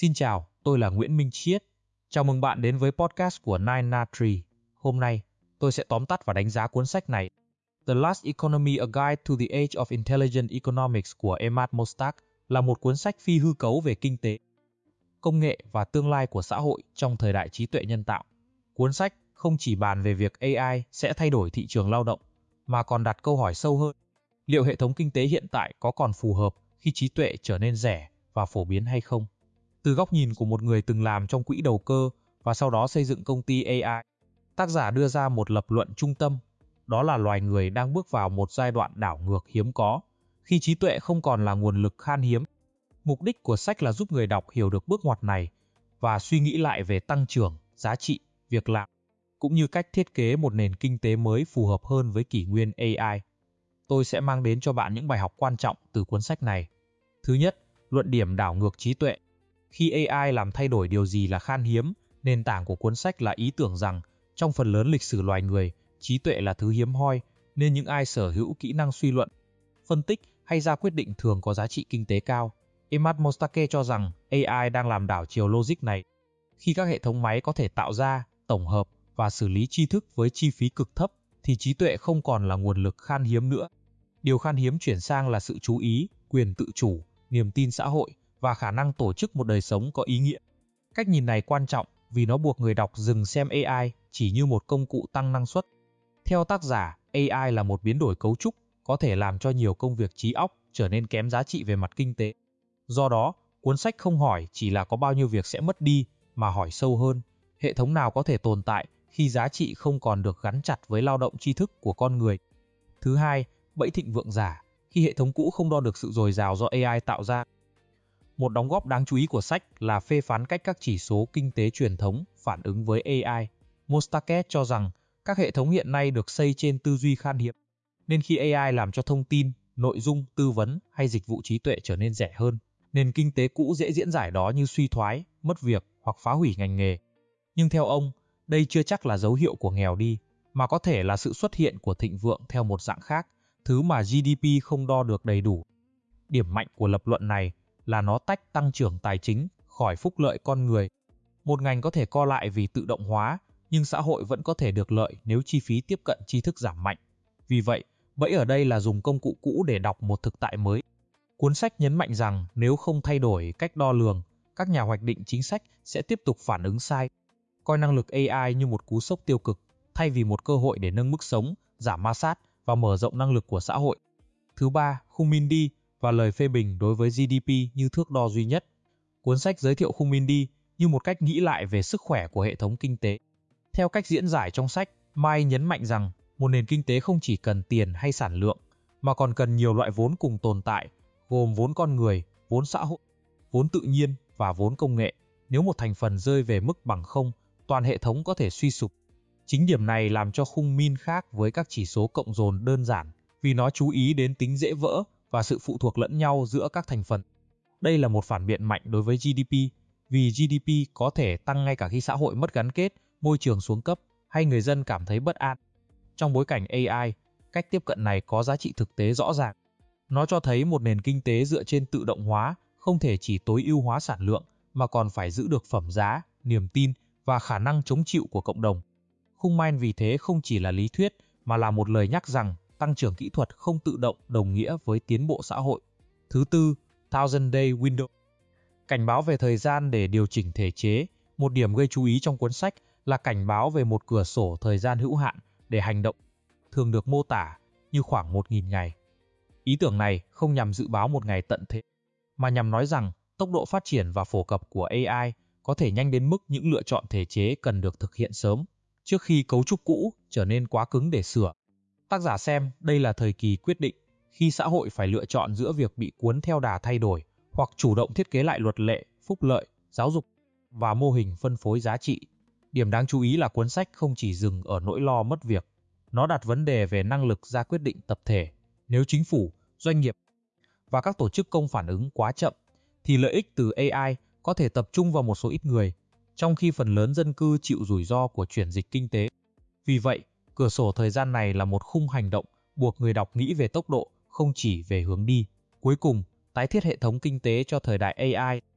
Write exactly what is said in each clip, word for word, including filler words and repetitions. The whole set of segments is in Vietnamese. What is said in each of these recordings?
Xin chào, tôi là Nguyễn Minh Chiết. Chào mừng bạn đến với podcast của Nine Na Tree. Hôm nay, tôi sẽ tóm tắt và đánh giá cuốn sách này. The Last Economy: A Guide to the Age of Intelligent Economics của Emad Mostaque là một cuốn sách phi hư cấu về kinh tế, công nghệ và tương lai của xã hội trong thời đại trí tuệ nhân tạo. Cuốn sách không chỉ bàn về việc a i sẽ thay đổi thị trường lao động, mà còn đặt câu hỏi sâu hơn. Liệu hệ thống kinh tế hiện tại có còn phù hợp khi trí tuệ trở nên rẻ và phổ biến hay không? Từ góc nhìn của một người từng làm trong quỹ đầu cơ và sau đó xây dựng công ty a i, tác giả đưa ra một lập luận trung tâm, đó là loài người đang bước vào một giai đoạn đảo ngược hiếm có, khi trí tuệ không còn là nguồn lực khan hiếm. Mục đích của sách là giúp người đọc hiểu được bước ngoặt này và suy nghĩ lại về tăng trưởng, giá trị, việc làm, cũng như cách thiết kế một nền kinh tế mới phù hợp hơn với kỷ nguyên a i. Tôi sẽ mang đến cho bạn những bài học quan trọng từ cuốn sách này. Thứ nhất, luận điểm đảo ngược trí tuệ. Khi a i làm thay đổi điều gì là khan hiếm, nền tảng của cuốn sách là ý tưởng rằng trong phần lớn lịch sử loài người, trí tuệ là thứ hiếm hoi, nên những ai sở hữu kỹ năng suy luận, phân tích hay ra quyết định thường có giá trị kinh tế cao. Emad Mostaque cho rằng a i đang làm đảo chiều logic này. Khi các hệ thống máy có thể tạo ra, tổng hợp và xử lý tri thức với chi phí cực thấp, thì trí tuệ không còn là nguồn lực khan hiếm nữa. Điều khan hiếm chuyển sang là sự chú ý, quyền tự chủ, niềm tin xã hội và khả năng tổ chức một đời sống có ý nghĩa. Cách nhìn này quan trọng vì nó buộc người đọc dừng xem a i chỉ như một công cụ tăng năng suất. Theo tác giả, a i là một biến đổi cấu trúc, có thể làm cho nhiều công việc trí óc trở nên kém giá trị về mặt kinh tế. Do đó, cuốn sách không hỏi chỉ là có bao nhiêu việc sẽ mất đi, mà hỏi sâu hơn, hệ thống nào có thể tồn tại khi giá trị không còn được gắn chặt với lao động tri thức của con người. Thứ hai, bẫy thịnh vượng giả, khi hệ thống cũ không đo được sự dồi dào do a i tạo ra. Một đóng góp đáng chú ý của sách là phê phán cách các chỉ số kinh tế truyền thống phản ứng với a i. Mostaque cho rằng các hệ thống hiện nay được xây trên tư duy khan hiếm, nên khi a i làm cho thông tin, nội dung, tư vấn hay dịch vụ trí tuệ trở nên rẻ hơn, nền kinh tế cũ dễ diễn giải đó như suy thoái, mất việc hoặc phá hủy ngành nghề. Nhưng theo ông, đây chưa chắc là dấu hiệu của nghèo đi, mà có thể là sự xuất hiện của thịnh vượng theo một dạng khác, thứ mà giê đê pê không đo được đầy đủ. Điểm mạnh của lập luận này là nó tách tăng trưởng tài chính khỏi phúc lợi con người. Một ngành có thể co lại vì tự động hóa, nhưng xã hội vẫn có thể được lợi nếu chi phí tiếp cận tri thức giảm mạnh. Vì vậy, bẫy ở đây là dùng công cụ cũ để đọc một thực tại mới. Cuốn sách nhấn mạnh rằng nếu không thay đổi cách đo lường, các nhà hoạch định chính sách sẽ tiếp tục phản ứng sai, coi năng lực a i như một cú sốc tiêu cực, thay vì một cơ hội để nâng mức sống, giảm ma sát và mở rộng năng lực của xã hội. Thứ ba, khung Mindy và lời phê bình đối với giê đê pê như thước đo duy nhất. Cuốn sách giới thiệu khung Mindy như một cách nghĩ lại về sức khỏe của hệ thống kinh tế. Theo cách diễn giải trong sách, Mai nhấn mạnh rằng một nền kinh tế không chỉ cần tiền hay sản lượng, mà còn cần nhiều loại vốn cùng tồn tại, gồm vốn con người, vốn xã hội, vốn tự nhiên và vốn công nghệ. Nếu một thành phần rơi về mức bằng không, toàn hệ thống có thể suy sụp. Chính điểm này làm cho khung Min khác với các chỉ số cộng dồn đơn giản, vì nó chú ý đến tính dễ vỡ và sự phụ thuộc lẫn nhau giữa các thành phần. Đây là một phản biện mạnh đối với giê đê pê, vì giê đê pê có thể tăng ngay cả khi xã hội mất gắn kết, môi trường xuống cấp hay người dân cảm thấy bất an. Trong bối cảnh a i, cách tiếp cận này có giá trị thực tế rõ ràng. Nó cho thấy một nền kinh tế dựa trên tự động hóa không thể chỉ tối ưu hóa sản lượng, mà còn phải giữ được phẩm giá, niềm tin và khả năng chống chịu của cộng đồng. Khung Min vì thế không chỉ là lý thuyết, mà là một lời nhắc rằng tăng trưởng kỹ thuật không tự động đồng nghĩa với tiến bộ xã hội. Thứ tư, Thousand Day Window. Cảnh báo về thời gian để điều chỉnh thể chế. Một điểm gây chú ý trong cuốn sách là cảnh báo về một cửa sổ thời gian hữu hạn để hành động, thường được mô tả như khoảng một nghìn ngày. Ý tưởng này không nhằm dự báo một ngày tận thế, mà nhằm nói rằng tốc độ phát triển và phổ cập của a i có thể nhanh đến mức những lựa chọn thể chế cần được thực hiện sớm, trước khi cấu trúc cũ trở nên quá cứng để sửa. Tác giả xem đây là thời kỳ quyết định, khi xã hội phải lựa chọn giữa việc bị cuốn theo đà thay đổi, hoặc chủ động thiết kế lại luật lệ, phúc lợi, giáo dục và mô hình phân phối giá trị. Điểm đáng chú ý là cuốn sách không chỉ dừng ở nỗi lo mất việc, nó đặt vấn đề về năng lực ra quyết định tập thể. Nếu chính phủ, doanh nghiệp và các tổ chức công phản ứng quá chậm, thì lợi ích từ a i có thể tập trung vào một số ít người, trong khi phần lớn dân cư chịu rủi ro của chuyển dịch kinh tế. Vì vậy, cửa sổ thời gian này là một khung hành động buộc người đọc nghĩ về tốc độ, không chỉ về hướng đi. Cuối cùng, tái thiết hệ thống kinh tế cho thời đại a i.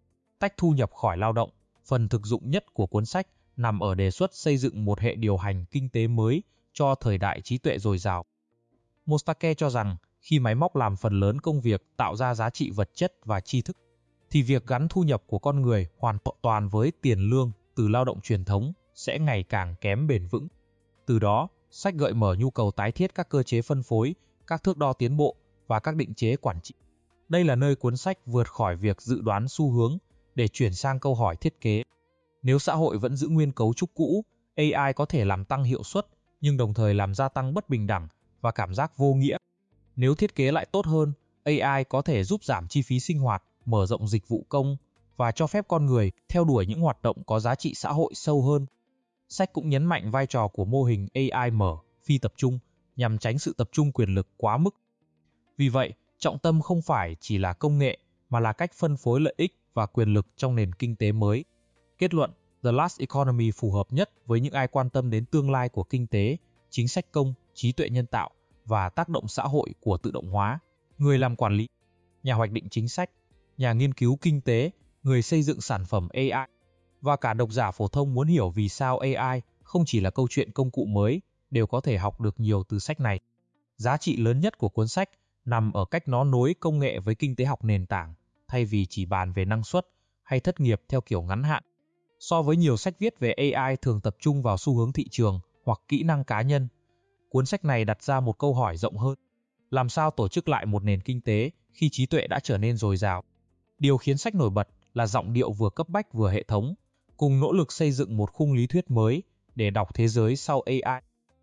Tách thu nhập khỏi lao động, phần thực dụng nhất của cuốn sách nằm ở đề xuất xây dựng một hệ điều hành kinh tế mới cho thời đại trí tuệ dồi dào. Mostake cho rằng khi máy móc làm phần lớn công việc tạo ra giá trị vật chất và tri thức, thì việc gắn thu nhập của con người hoàn toàn với tiền lương từ lao động truyền thống sẽ ngày càng kém bền vững. Từ đó, sách gợi mở nhu cầu tái thiết các cơ chế phân phối, các thước đo tiến bộ và các định chế quản trị. Đây là nơi cuốn sách vượt khỏi việc dự đoán xu hướng để chuyển sang câu hỏi thiết kế. Nếu xã hội vẫn giữ nguyên cấu trúc cũ, a i có thể làm tăng hiệu suất nhưng đồng thời làm gia tăng bất bình đẳng và cảm giác vô nghĩa. Nếu thiết kế lại tốt hơn, a i có thể giúp giảm chi phí sinh hoạt, mở rộng dịch vụ công và cho phép con người theo đuổi những hoạt động có giá trị xã hội sâu hơn. Sách cũng nhấn mạnh vai trò của mô hình a i mở, phi tập trung nhằm tránh sự tập trung quyền lực quá mức. Vì vậy, trọng tâm không phải chỉ là công nghệ mà là cách phân phối lợi ích và quyền lực trong nền kinh tế mới. Kết luận, The Last Economy phù hợp nhất với những ai quan tâm đến tương lai của kinh tế, chính sách công, trí tuệ nhân tạo và tác động xã hội của tự động hóa. Người làm quản lý, nhà hoạch định chính sách, nhà nghiên cứu kinh tế, người xây dựng sản phẩm a i và cả độc giả phổ thông muốn hiểu vì sao a i không chỉ là câu chuyện công cụ mới đều có thể học được nhiều từ sách này. Giá trị lớn nhất của cuốn sách nằm ở cách nó nối công nghệ với kinh tế học nền tảng, thay vì chỉ bàn về năng suất hay thất nghiệp theo kiểu ngắn hạn. So với nhiều sách viết về a i thường tập trung vào xu hướng thị trường hoặc kỹ năng cá nhân, cuốn sách này đặt ra một câu hỏi rộng hơn. Làm sao tổ chức lại một nền kinh tế khi trí tuệ đã trở nên dồi dào? Điều khiến sách nổi bật là giọng điệu vừa cấp bách vừa hệ thống, cùng nỗ lực xây dựng một khung lý thuyết mới để đọc thế giới sau a i.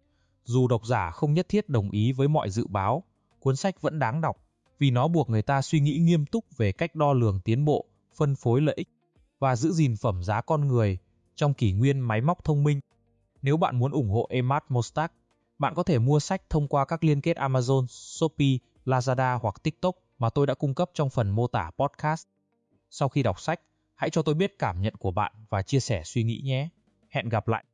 Dù độc giả không nhất thiết đồng ý với mọi dự báo, cuốn sách vẫn đáng đọc vì nó buộc người ta suy nghĩ nghiêm túc về cách đo lường tiến bộ, phân phối lợi ích và giữ gìn phẩm giá con người trong kỷ nguyên máy móc thông minh. Nếu bạn muốn ủng hộ Emad Mostaque, bạn có thể mua sách thông qua các liên kết Amazon, Shopee, Lazada hoặc TikTok mà tôi đã cung cấp trong phần mô tả podcast. Sau khi đọc sách, hãy cho tôi biết cảm nhận của bạn và chia sẻ suy nghĩ nhé. Hẹn gặp lại!